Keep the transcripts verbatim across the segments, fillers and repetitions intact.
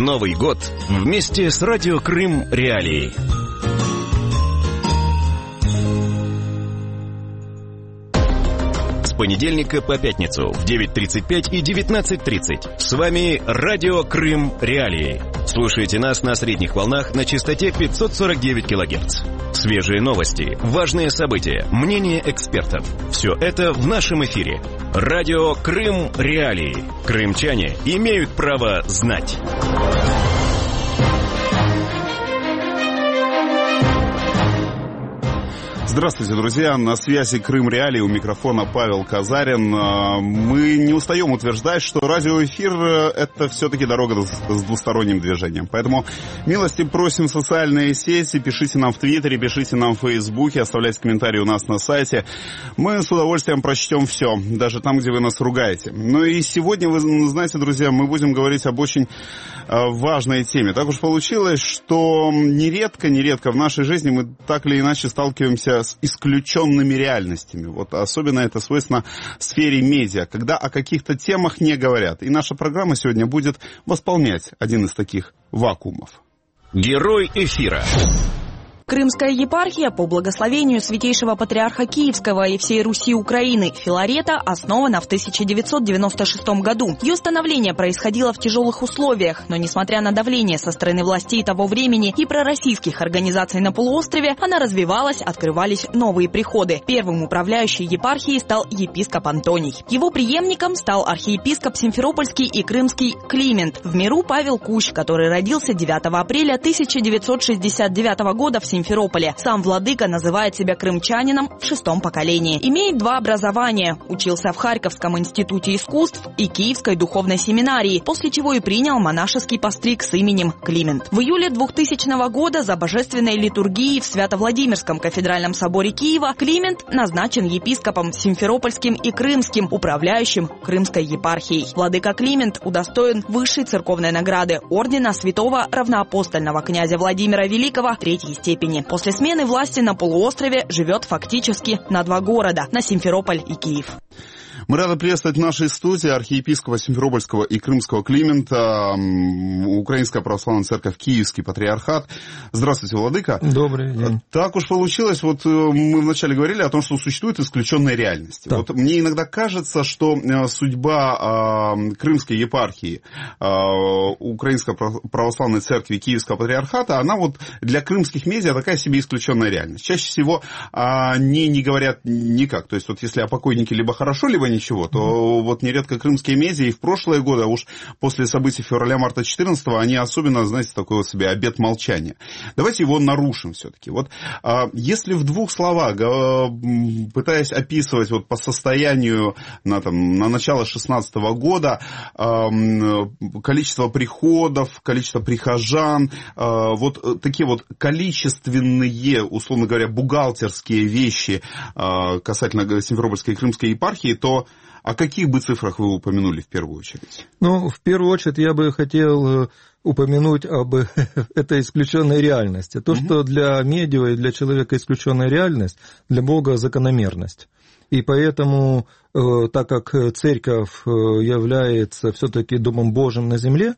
Новый год вместе с Радио Крым Реалии. С понедельника по пятницу в девять тридцать пять и девятнадцать тридцать. С вами Радио Крым Реалии. Слушайте нас на средних волнах на частоте пятьсот сорок девять килогерц. Свежие новости, важные события, мнения экспертов. Все это в нашем эфире. Радио Крым Реалии. Крымчане имеют право знать. Здравствуйте, друзья. На связи Крым Реалии, у микрофона Павел Казарин. Мы не устаем утверждать, что радиоэфир — это все-таки дорога с двусторонним движением. Поэтому милости просим в социальные сети, пишите нам в Твиттере, пишите нам в Фейсбуке, оставляйте комментарии у нас на сайте. Мы с удовольствием прочтем все, даже там, где вы нас ругаете. Ну и сегодня, вы знаете, друзья, мы будем говорить об очень важной теме. Так уж получилось, что нередко, нередко в нашей жизни мы так или иначе сталкиваемся с исключенными реальностями. Вот особенно это свойственно сфере медиа, когда о каких-то темах не говорят. И наша программа сегодня будет восполнять один из таких вакуумов. Герой эфира. Крымская епархия по благословению святейшего патриарха Киевского и всей Руси Украины Филарета основана в тысяча девятьсот девяносто шестом году. Ее становление происходило в тяжелых условиях, но несмотря на давление со стороны властей того времени и пророссийских организаций на полуострове, она развивалась, открывались новые приходы. Первым управляющим епархией стал епископ Антоний. Его преемником стал архиепископ Симферопольский и Крымский Климент. В миру Павел Кущ, который родился девятого апреля тысяча девятьсот шестьдесят девятого года в Симферополе. Сам владыка называет себя крымчанином в шестом поколении. Имеет два образования. Учился в Харьковском институте искусств и Киевской духовной семинарии, после чего и принял монашеский постриг с именем Климент. В июле двухтысячного года за божественной литургией в Свято-Владимирском кафедральном соборе Киева Климент назначен епископом Симферопольским и Крымским, управляющим Крымской епархией. Владыка Климент удостоен высшей церковной награды ордена святого равноапостольного князя Владимира Великого третьей степени. После смены власти на полуострове живет фактически на два города – на Симферополь и Киев. Мы рады приветствовать в нашей студии архиепископа Симферопольского и Крымского Климента, Украинская Православная Церковь, Киевский Патриархат. Здравствуйте, владыка. Добрый день. Так уж получилось, вот мы вначале говорили о том, что существуют исключенные реальности. Да. Вот мне иногда кажется, что судьба Крымской епархии, Украинской Православной Церкви, Киевского Патриархата, она вот для крымских медиа такая себе исключенная реальность. Чаще всего они не говорят никак. То есть вот если о покойнике либо хорошо, либо ничего, то mm-hmm. вот нередко крымские медиа и в прошлые годы, а уж после событий февраля-марта четырнадцатого, они особенно, знаете, такой вот себе обет молчания. Давайте его нарушим все-таки. Вот а, если в двух словах, а, пытаясь описывать вот по состоянию на, там, на начало шестнадцатого года а, количество приходов, количество прихожан, а, вот такие вот количественные, условно говоря, бухгалтерские вещи а, касательно Симферопольской и Крымской епархии, то о каких бы цифрах вы упомянули в первую очередь? Ну, в первую очередь я бы хотел упомянуть об этой исключенной реальности. То, угу. что для медиа и для человека исключенная реальность, для Бога закономерность. И поэтому, так как церковь является все-таки Домом Божьим на земле,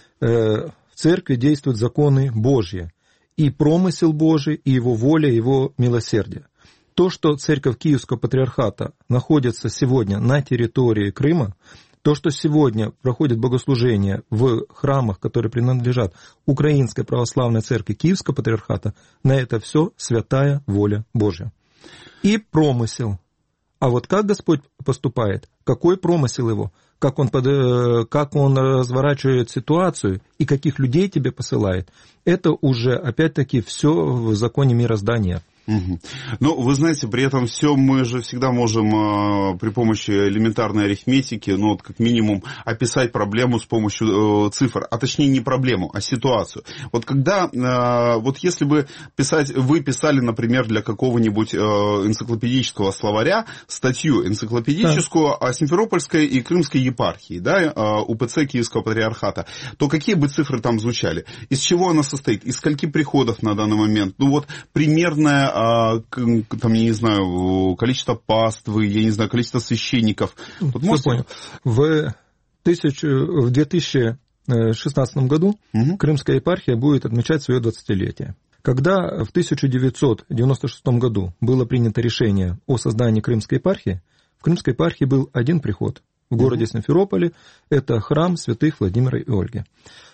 в церкви действуют законы Божьи. И промысел Божий, и его воля, и его милосердие. То, что церковь Киевского Патриархата находится сегодня на территории Крыма, то, что сегодня проходит богослужение в храмах, которые принадлежат Украинской Православной Церкви Киевского Патриархата, на это все святая воля Божья. И промысел. А вот как Господь поступает, какой промысел его, как он, под, как он разворачивает ситуацию и каких людей тебе посылает, это уже опять-таки все в законе мироздания. Угу. Ну, вы знаете, при этом все мы же всегда можем э, при помощи элементарной арифметики, ну, вот как минимум, описать проблему с помощью э, цифр, а точнее не проблему, а ситуацию. Вот когда, э, вот если бы писать, вы писали, например, для какого-нибудь э, энциклопедического словаря статью энциклопедическую да. о Симферопольской и Крымской епархии, да, э, УПЦ Киевского Патриархата, то какие бы цифры там звучали? Из чего она состоит? Из скольки приходов на данный момент? Ну, вот примерная там, я не знаю, количество паствы, я не знаю, количество священников. Вот можете... понял. В, тысячу, в две тысячи шестнадцатом году угу. Крымская епархия будет отмечать свое двадцатилетие. Когда в тысяча девятьсот девяносто шестом году было принято решение о создании Крымской епархии, в Крымской епархии был один приход в городе Симферополе, это храм святых Владимира и Ольги.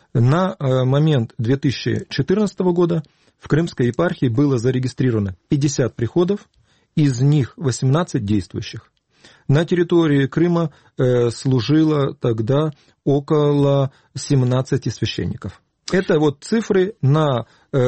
На момент две тысячи четырнадцатого года в Крымской епархии было зарегистрировано пятьдесят приходов, из них восемнадцать действующих. На территории Крыма служило тогда около семнадцати священников. Это вот цифры на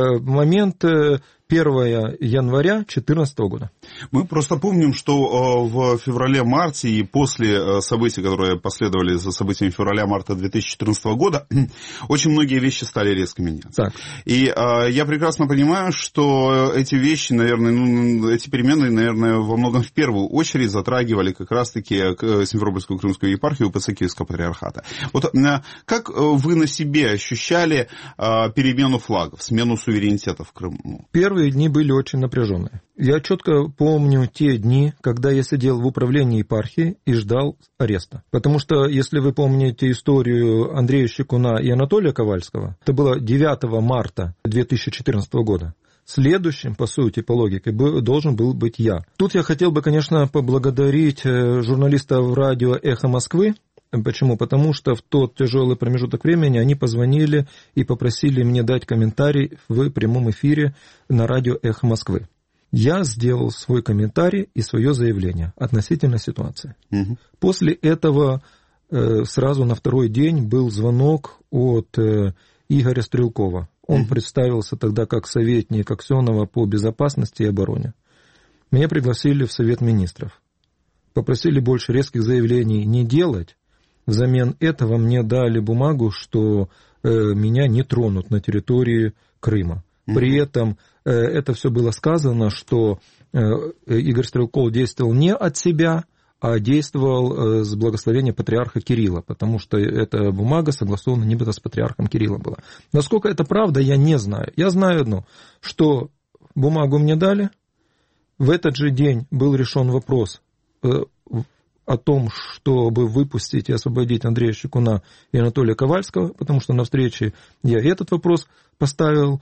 момент первого января две тысячи четырнадцатого года. Мы просто помним, что в феврале-марте и после событий, которые последовали за событиями февраля-марта две тысячи четырнадцатого года, очень многие вещи стали резко меняться. Так. И я прекрасно понимаю, что эти вещи, наверное, ну, эти перемены, наверное, во многом в первую очередь затрагивали как раз-таки Симферопольскую Крымскую епархию УПЦ Киевского патриархата. Вот как вы на себе ощущали перемену флагов, смену суверенитета в Крыму? Первые дни были очень напряженные. Я четко помню те дни, когда я сидел в управлении епархии и ждал ареста. Потому что, если вы помните историю Андрея Щекуна и Анатолия Ковальского, это было девятого марта две тысячи четырнадцатого года. Следующим, по сути, по логике, должен был быть я. Тут я хотел бы, конечно, поблагодарить журналистов радио «Эхо Москвы». Почему? Потому что в тот тяжелый промежуток времени они позвонили и попросили мне дать комментарий в прямом эфире на радио «Эхо Москвы». Я сделал свой комментарий и свое заявление относительно ситуации. Угу. После этого сразу на второй день был звонок от Игоря Стрелкова. Он угу. представился тогда как советник Аксенова по безопасности и обороне. Меня пригласили в Совет министров. Попросили больше резких заявлений не делать. Взамен этого мне дали бумагу, что э, меня не тронут на территории Крыма. При этом э, это все было сказано, что э, Игорь Стрелков действовал не от себя, а действовал э, с благословения патриарха Кирилла, потому что эта бумага согласована нібито с патриархом Кириллом была. Насколько это правда, я не знаю. Я знаю одно, что бумагу мне дали, в этот же день был решен вопрос э, о том, чтобы выпустить и освободить Андрея Щекуна и Анатолия Ковальского, потому что на встрече я этот вопрос поставил,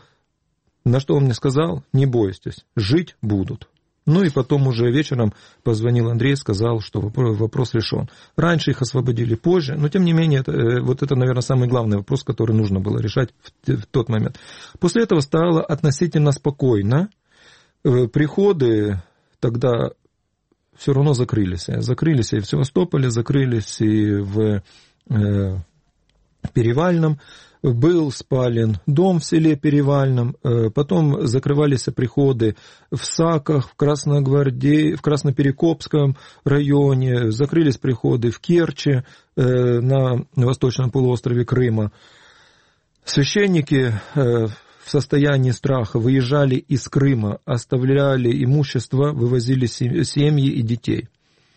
на что он мне сказал: не бойтесь, жить будут. Ну и потом уже вечером позвонил Андрей, сказал, что вопрос решен. Раньше их освободили, позже, но тем не менее, это, вот это, наверное, самый главный вопрос, который нужно было решать в, в тот момент. После этого стало относительно спокойно. Приходы тогда все равно закрылись. Закрылись и в Севастополе, закрылись и в э, Перевальном. Был спален дом в селе Перевальном. Э, потом закрывались приходы в Саках, в Красногвардии, в Красноперекопском районе. Закрылись приходы в Керчи, э, на восточном полуострове Крыма. Священники э, в состоянии страха выезжали из Крыма, оставляли имущество, вывозили семьи и детей.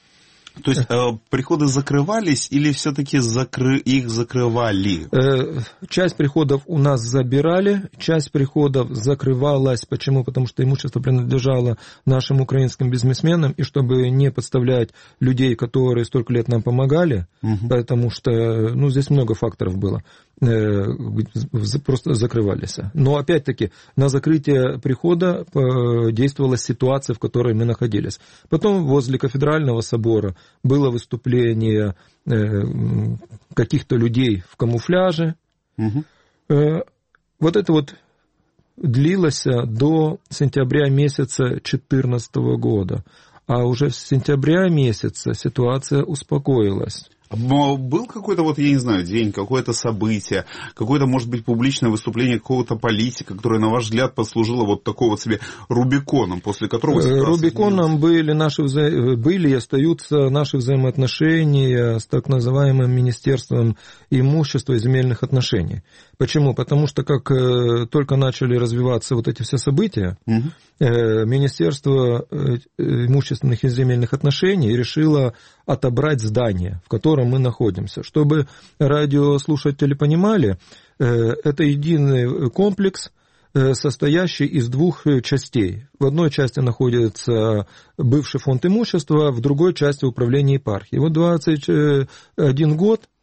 То есть э, приходы закрывались или все-таки закры... их закрывали? Э, часть приходов у нас забирали, часть приходов закрывалась. Почему? Потому что имущество принадлежало нашим украинским бизнесменам, и чтобы не подставлять людей, которые столько лет нам помогали, угу. потому что ну, здесь много факторов было, э, просто закрывались. Но опять-таки на закрытие прихода действовала ситуация, в которой мы находились. Потом возле кафедрального собора было выступление э, каких-то людей в камуфляже. Угу. Э, вот это вот длилось до сентября месяца две тысячи четырнадцатого года. А уже с сентября месяца ситуация успокоилась. Был какой-то, вот, я не знаю, день, какое-то событие, какое-то, может быть, публичное выступление какого-то политика, которое, на ваш взгляд, послужило вот такого себе Рубиконом, после которого... Рубиконом были, наши вза... были и остаются наши взаимоотношения с так называемым Министерством имущества и земельных отношений. Почему? Потому что как только начали развиваться вот эти все события, угу. Министерство имущественных и земельных отношений решило отобрать здание, в котором мы находимся. Чтобы радиослушатели понимали, это единый комплекс, состоящий из двух частей. В одной части находится бывший фонд имущества, в другой части управление епархией. Вот двадцать один год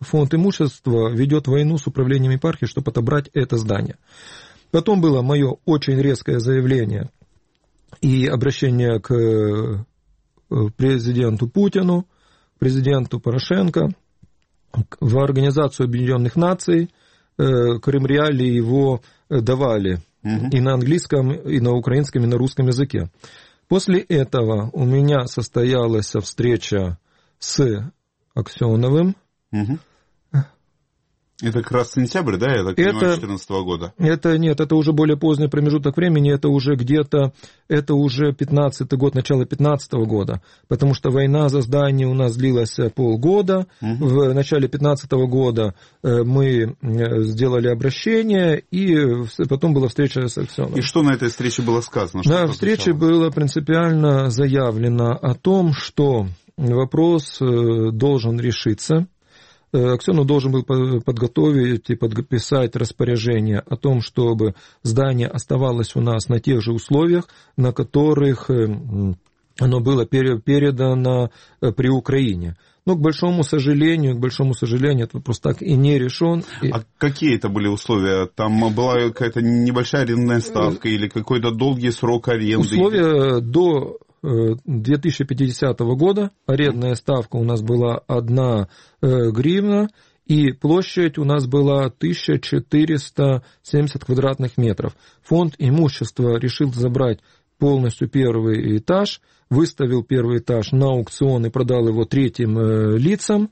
фонд имущества ведет войну с управлением епархии, чтобы отобрать это здание. Потом было мое очень резкое заявление и обращение к президенту Путину, президенту Порошенко, в Организацию Объединенных Наций. Крым Реалии его давали угу. и на английском, и на украинском, и на русском языке. После этого у меня состоялась встреча с Аксеновым. Угу. Это как раз сентябрь, да, я так понимаю, две тысячи четырнадцатого года? Это нет, это уже более поздний промежуток времени, это уже где-то, это уже пятнадцатый год, начало пятнадцатого года, потому что война за здание у нас длилась полгода, угу. в начале пятнадцатого года мы сделали обращение, и потом была встреча с Аксеновым. И что на этой встрече было сказано? Что на встрече было принципиально заявлено о том, что вопрос должен решиться. Аксенов должен был подготовить и подписать распоряжение о том, чтобы здание оставалось у нас на тех же условиях, на которых оно было передано при Украине. Но, к большому сожалению, к большому сожалению, этот вопрос так и не решен. А какие это были условия? Там была какая-то небольшая арендная ставка или какой-то долгий срок аренды? Условия до две тысячи пятидесятого года арендная ставка у нас была одна гривна, и площадь у нас была тысяча четыреста семьдесят квадратных метров. Фонд имущества решил забрать полностью первый этаж, выставил первый этаж на аукцион и продал его третьим лицам,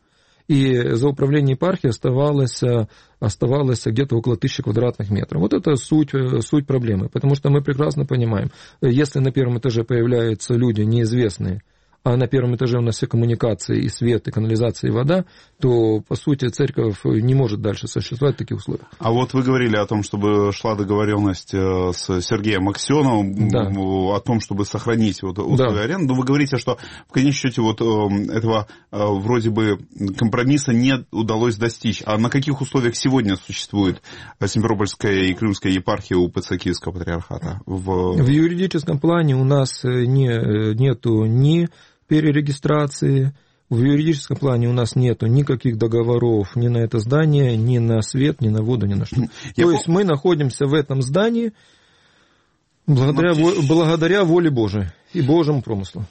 и за управление епархией оставалось, оставалось где-то около тысячи квадратных метров. Вот это суть, суть проблемы, потому что мы прекрасно понимаем, если на первом этаже появляются люди неизвестные, а на первом этаже у нас все коммуникации, и свет, и канализация, и вода, то, по сути, церковь не может дальше существовать в таких условиях. А вот вы говорили о том, чтобы шла договоренность с Сергеем Аксеновым, да. о том, чтобы сохранить вот условия да. аренды. Но вы говорите, что в конечном счете вот этого вроде бы компромисса не удалось достичь. А на каких условиях сегодня существует Симферопольская и Крымская епархия УПЦ Киевского патриархата? В, в юридическом плане у нас не, нету ни перерегистрации. В юридическом плане у нас нету никаких договоров ни на это здание, ни на свет, ни на воду, ни на что. Я То пом... есть мы находимся в этом здании благодаря, во... благодаря воле Божией и Божьему промыслу.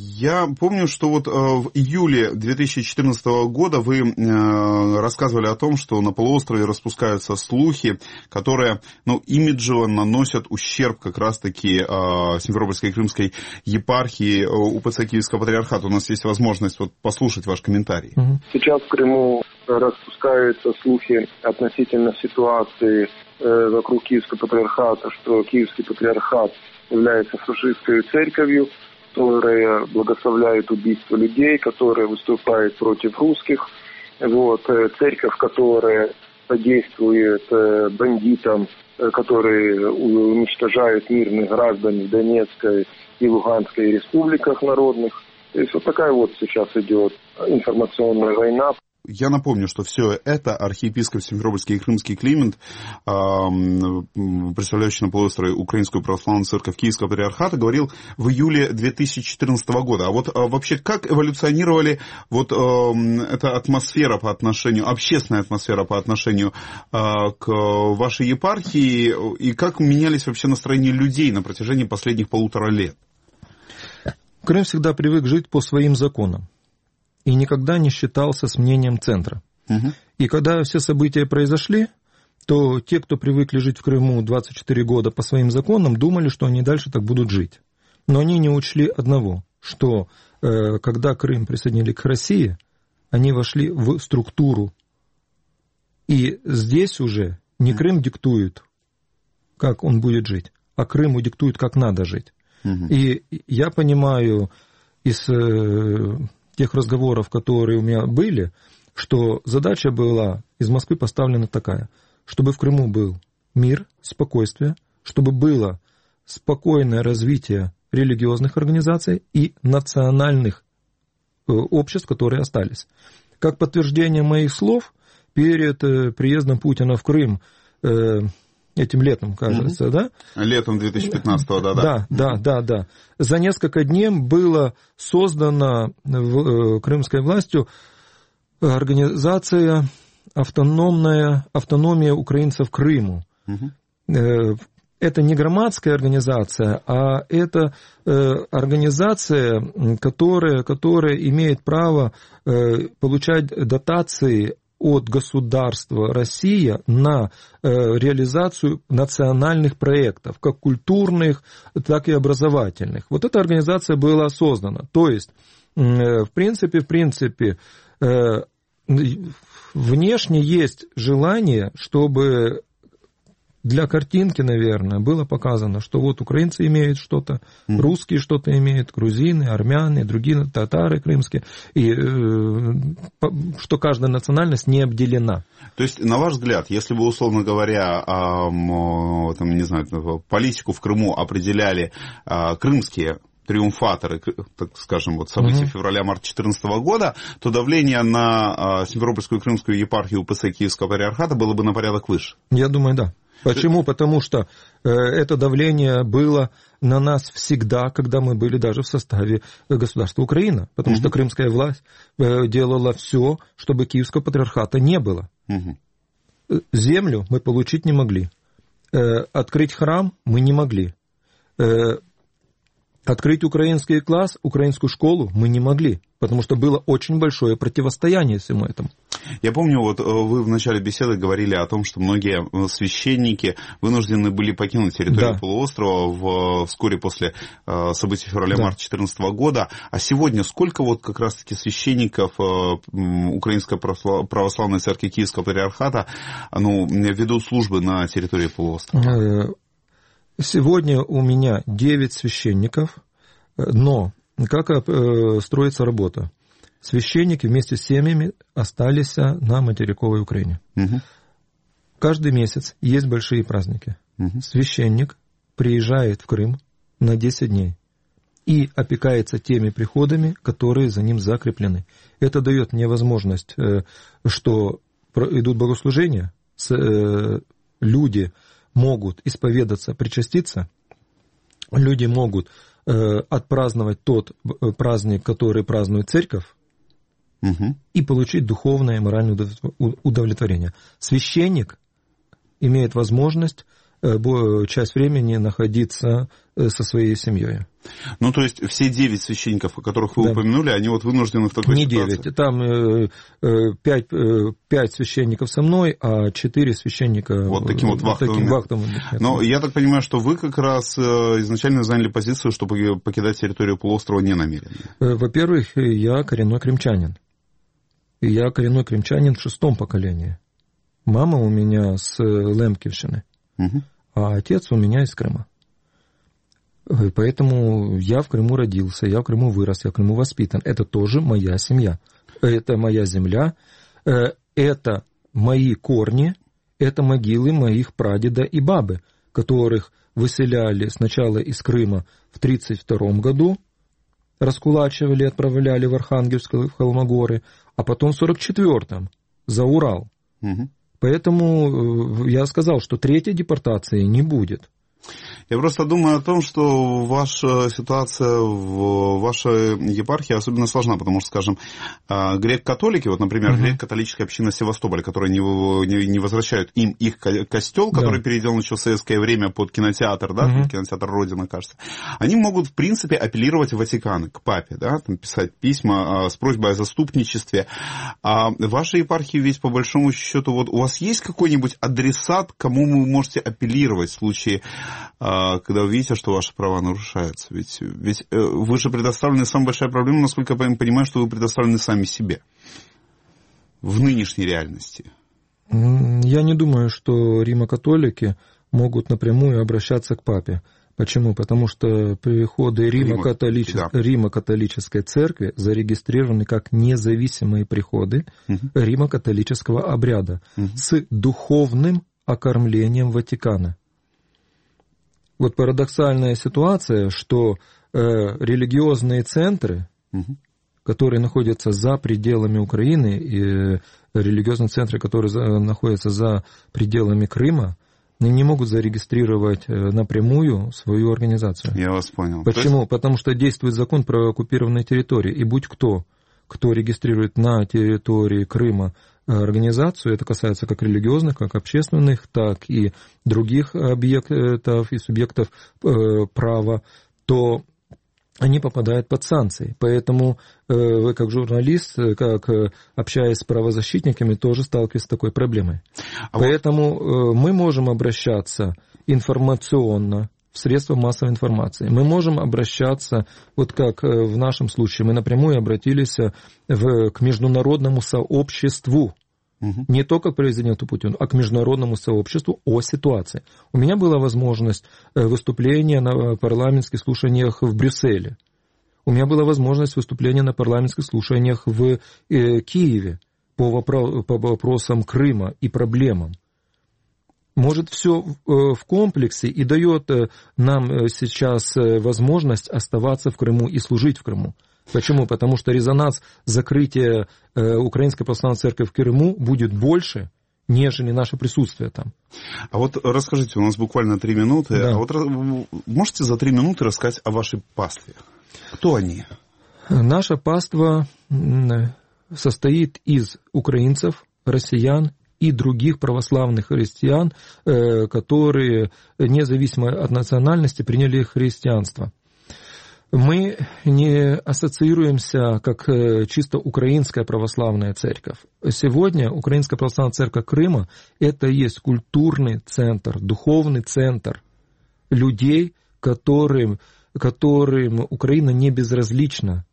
Я помню, что вот в июле две тысячи четырнадцатого года вы рассказывали о том, что на полуострове распускаются слухи, которые, ну, имиджево наносят ущерб как раз-таки Симферопольской и Крымской епархии УПЦ Киевского патриархата. У нас есть возможность вот послушать ваш комментарий. Сейчас в Крыму распускаются слухи относительно ситуации вокруг Киевского патриархата, что Киевский патриархат является фашистской церковью, которая благословляет убийство людей, которая выступает против русских. Вот, церковь, которая содействует бандитам, которые уничтожают мирных граждан в Донецкой и Луганской республиках народных. То есть вот такая вот сейчас идет информационная война. Я напомню, что все это архиепископ Симферопольский и Крымский Климент, представляющий на полуострове Украинскую православную церковь Киевского патриархата, говорил в июле две тысячи четырнадцатого года. А вот вообще как эволюционировали вот эта атмосфера по отношению, общественная атмосфера по отношению к вашей епархии, и как менялись вообще настроения людей на протяжении последних полутора лет? Крым всегда привык жить по своим законам и никогда не считался с мнением центра. Угу. И когда все события произошли, то те, кто привыкли жить в Крыму двадцать четыре года по своим законам, думали, что они дальше так будут жить. Но они не учли одного, что э, когда Крым присоединили к России, они вошли в структуру. И здесь уже не Крым диктует, как он будет жить, а Крыму диктует, как надо жить. Угу. И я понимаю из... Э, тех разговоров, которые у меня были, что задача была из Москвы поставлена такая, чтобы в Крыму был мир, спокойствие, чтобы было спокойное развитие религиозных организаций и национальных обществ, которые остались. Как подтверждение моих слов, перед приездом Путина в Крым этим летом, кажется, mm-hmm. да? Летом две тысячи пятнадцатого, да, да. Да, да, да, да. За несколько дней было создано крымской властью организация автономная, автономия украинцев Крыму. Угу. Это не громадская организация, а это организация, которая, которая имеет право получать дотации от государства Россия на реализацию национальных проектов, как культурных, так и образовательных. Вот эта организация была создана. То есть, в принципе, в принципе, внешне есть желание, чтобы для картинки, наверное, было показано, что вот украинцы имеют что-то, mm-hmm. русские что-то имеют, грузины, армяне, другие, татары крымские, и э, что каждая национальность не обделена. То есть, на ваш взгляд, если бы, условно говоря, э, там, не знаю, политику в Крыму определяли э, крымские триумфаторы, так скажем, вот события mm-hmm. февраля-марта две тысячи четырнадцатого года, то давление на э, Симферопольскую и Крымскую епархию УПЦ Киевского патриархата было бы на порядок выше? Я думаю, да. Почему? Потому что э, это давление было на нас всегда, когда мы были даже в составе государства Украина. Потому mm-hmm. что крымская власть э, делала все, чтобы Киевского патриархата не было. Mm-hmm. Землю мы получить не могли. Э, открыть храм мы не могли. Э, открыть украинский класс, украинскую школу мы не могли. Потому что было очень большое противостояние всему этому. Я помню, вот вы в начале беседы говорили о том, что многие священники вынуждены были покинуть территорию да. полуострова в, вскоре после событий февраля-марта две тысячи четырнадцатого года. А сегодня сколько вот как раз-таки священников Украинской православной церкви Киевского патриархата ну, ведут службы на территории полуострова? Сегодня у меня девять священников, но как строится работа? Священники вместе с семьями остались на материковой Украине. Угу. Каждый месяц есть большие праздники. Угу. Священник приезжает в Крым на десять дней и опекается теми приходами, которые за ним закреплены. Это дает мне возможность, что идут богослужения, люди могут исповедаться, причаститься, люди могут отпраздновать тот праздник, который празднует церковь, угу. и получить духовное и моральное удовлетворение. Священник имеет возможность часть времени находиться со своей семьей. Ну, то есть все девять священников, о которых вы да. упомянули, они вот вынуждены в такой Не ситуации? девять, там э, э, пять, э, пять священников со мной, а четыре священника... Вот таким вот вахтовым. Таким вахтовым. Но я так понимаю, что вы как раз изначально заняли позицию, что покидать территорию полуострова не намерены. Во-первых, я коренной крымчанин. И я коренной крымчанин в шестом поколении. Мама у меня с Лемківщины, угу. а отец у меня из Крыма. Поэтому я в Крыму родился, я в Крыму вырос, я в Крыму воспитан. Это тоже моя семья. Это моя земля, это мои корни, это могилы моих прадеда и бабы, которых выселяли сначала из Крыма в тридцать втором году, раскулачивали, отправляли в Архангельск, в Холмогоры, а потом в сорок четвёртом за Урал. Угу. Поэтому я сказал, что третьей депортации не будет. Я просто думаю о том, что ваша ситуация в вашей епархии особенно сложна, потому что, скажем, грек-католики, вот, например, uh-huh. грек-католическая община Севастополя, которая не, не, не возвращают им их костел, который да. переделан еще в советское время под кинотеатр, да, uh-huh. кинотеатр Родина, кажется, они могут, в принципе, апеллировать в Ватикан, к папе, да, там, писать письма с просьбой о заступничестве. А в вашей епархии ведь, по большому счету, вот у вас есть какой-нибудь адресат, к кому вы можете апеллировать в случае, когда вы видите, что ваши права нарушаются? Ведь, ведь вы же предоставлены, самая большая проблема, насколько я понимаю, что вы предоставлены сами себе в нынешней реальности. Я не думаю, что римо-католики могут напрямую обращаться к папе. Почему? Потому что приходы Римо-католичес... да. Римо-католической церкви зарегистрированы как независимые приходы угу. Римо-католического обряда угу. с духовным окормлением Ватикана. Вот парадоксальная ситуация, что э, религиозные центры, угу. которые находятся за пределами Украины, и э, религиозные центры, которые за, находятся за пределами Крыма, не могут зарегистрировать э, напрямую свою организацию. Я вас понял. Почему? Есть... Потому что действует закон про оккупированные территории, и будь кто, кто регистрирует на территории Крыма организацию, это касается как религиозных, как общественных, так и других объектов и субъектов права, то они попадают под санкции. Поэтому вы как журналист, как общаясь с правозащитниками, тоже сталкиваетесь с такой проблемой. А Поэтому вот... мы можем обращаться информационно в средства массовой информации. Мы можем обращаться, вот как в нашем случае, мы напрямую обратились в, к международному сообществу. Угу. Не только к президенту Путину, а к международному сообществу о ситуации. У меня была возможность выступления на парламентских слушаниях в Брюсселе. У меня была возможность выступления на парламентских слушаниях в э, Киеве по, вопро- по вопросам Крыма и проблемам. Может, все в комплексе и дает нам сейчас возможность оставаться в Крыму и служить в Крыму. Почему? Потому что резонанс закрытия Украинской Православной Церкви в Крыму будет больше, нежели наше присутствие там. А вот расскажите, у нас буквально три минуты. Да. А вот можете за три минуты рассказать о вашей пастве? Кто они? Наша паства состоит из украинцев, россиян и других православных христиан, которые, независимо от национальности, приняли христианство. Мы не ассоциируемся как чисто украинская православная церковь. Сегодня Украинская православная церковь Крыма – это и есть культурный центр, духовный центр людей, которым, которым Украина не безразлична.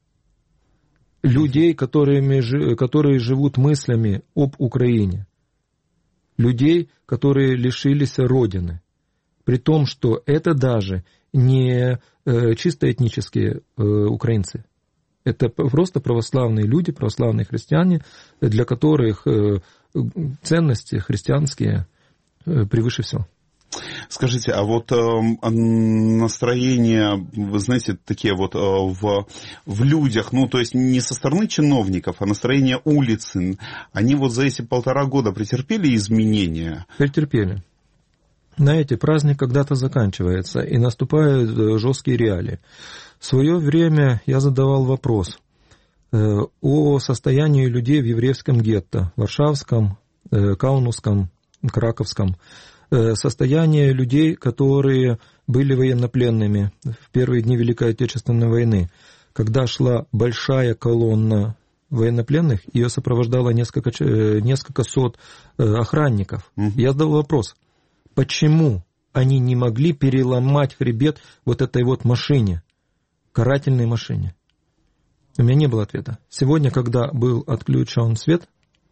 Людей, которыми, которые живут мыслями об Украине. Людей, которые лишились Родины. При том, что это даже не э, чисто этнические э, украинцы. Это просто православные люди, православные христиане, для которых э, ценности христианские э, превыше всего. Скажите, а вот э, настроения, вы знаете, такие вот э, в, в людях, ну, то есть не со стороны чиновников, а настроения улицы, они вот за эти полтора года претерпели изменения? Претерпели. Знаете, праздник когда-то заканчивается, и наступают жесткие реалии. В свое время я задавал вопрос э, о состоянии людей в еврейском гетто, варшавском, э, каунасском, краковском. Состояние людей, которые были военнопленными в первые дни Великой Отечественной войны. Когда шла большая колонна военнопленных, ее сопровождало несколько, несколько сот охранников. Mm-hmm. Я задал вопрос, почему они не могли переломать хребет вот этой вот машине, карательной машине? У меня не было ответа. Сегодня, когда был отключен свет,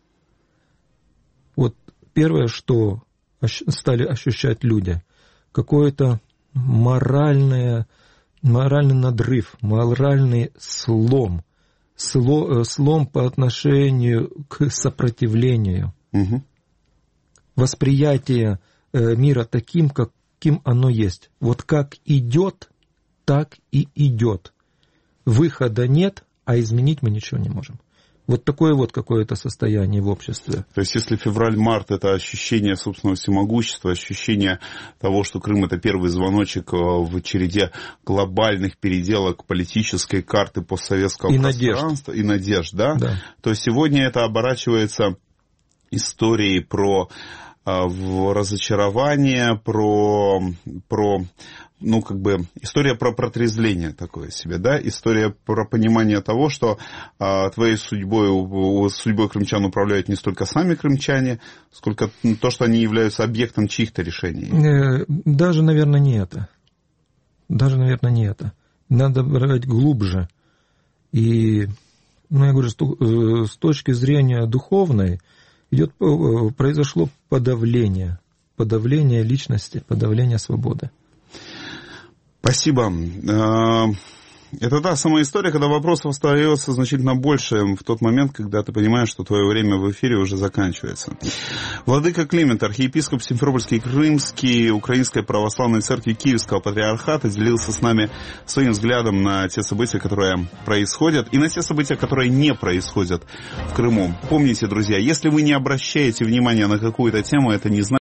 вот первое, что стали ощущать люди, какой-то моральный, моральный надрыв, моральный слом, сло, слом по отношению к сопротивлению, угу. Восприятие мира таким, каким оно есть. Вот как идет, так и идет. Выхода нет, а изменить мы ничего не можем. Вот такое вот какое-то состояние в обществе. То есть, если февраль-март – это ощущение собственного всемогущества, ощущение того, что Крым – это первый звоночек в череде глобальных переделок политической карты постсоветского и пространства. Надежд. И надежд, да? Да. То есть, сегодня это оборачивается историей про в разочарование, про, про, ну, как бы, история про протрезвление такое себе, да, история про понимание того, что а, твоей судьбой, судьбой крымчан управляют не столько сами крымчане, сколько то, что они являются объектом чьих-то решений. Даже, наверное, не это. Даже, наверное, не это. Надо брать глубже. И, ну, я говорю, с точки зрения духовной, идет, произошло подавление, подавление личности, подавление свободы. Спасибо. Это та самая история, когда вопросов остается значительно больше в тот момент, когда ты понимаешь, что твое время в эфире уже заканчивается. Владыка Климент, архиепископ Симферопольский и Крымский Украинской Православной Церкви Киевского Патриархата, делился с нами своим взглядом на те события, которые происходят, и на те события, которые не происходят в Крыму. Помните, друзья, если вы не обращаете внимания на какую-то тему, это не значит,